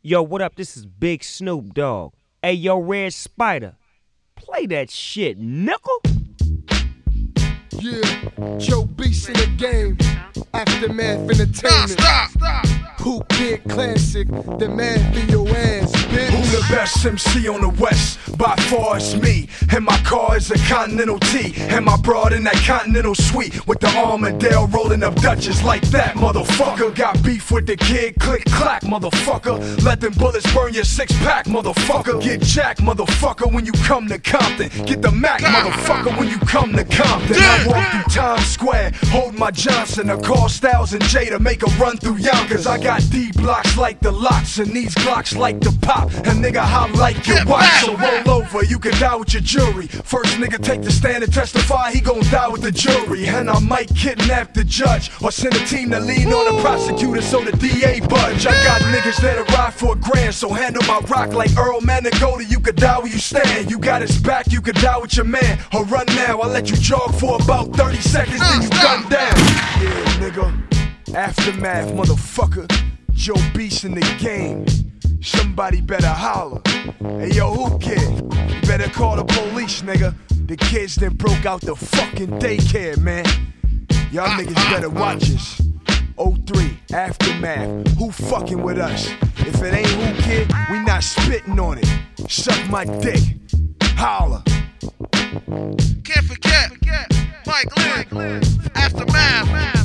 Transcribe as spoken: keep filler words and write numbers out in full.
Yo, what up? This is Big Snoop Dogg. Hey, yo, Red Spider, play that shit, nickel. Yeah, Joe Beast in the game. Aftermath Entertainment. Stop, stop, stop. Who Kid Classic, the man for your ass, bitch. Who the best M C on the West? By far it's me. And my car is a Continental T. And my broad in that Continental suite. With the Armadale rolling up Dutchess like that, motherfucker. Got beef with the kid, click clack, motherfucker. Let them bullets burn your six pack, motherfucker. Get jacked, motherfucker, when you come to Compton. Get the Mac, motherfucker, when you come to Compton. I walk through Times Square, hold my Johnson. I call Styles and Jay to make a run through Yonkers. I got D blocks like the locks and these Glocks like the pop. And nigga hot like your watch. So roll over, you can die with your jury. First nigga take the stand and testify, he gon' die with the jury. And I might kidnap the judge or send a team to lean on the prosecutor so the D A budge. I got niggas that'll ride for a grand, so handle my rock like Earl Manigault. You could die where you stand. You got his back, you could die with your man. Or run now, I'll let you jog for about thirty seconds, then you gun down. Yeah, nigga. Aftermath, motherfucker. Joe Beast in the game. Somebody better holler. Hey yo, who kid? You better call the police, nigga. The kids that broke out the fucking daycare, man. Y'all niggas better watch us. oh three, Aftermath. Who fucking with us? If it ain't who kid, we not spitting on it. Suck my dick. Holler. Can't forget, Mike Lynn, Aftermath.